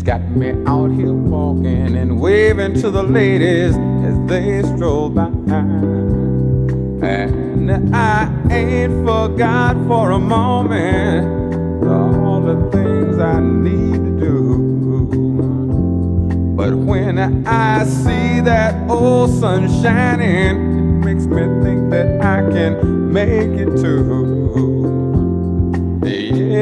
It's got me out here walking and waving to the ladies as they stroll by. And I ain't forgot for a moment all the things I need to do. But when I see that old sun shining, it makes me think that I can make it too. Yeah.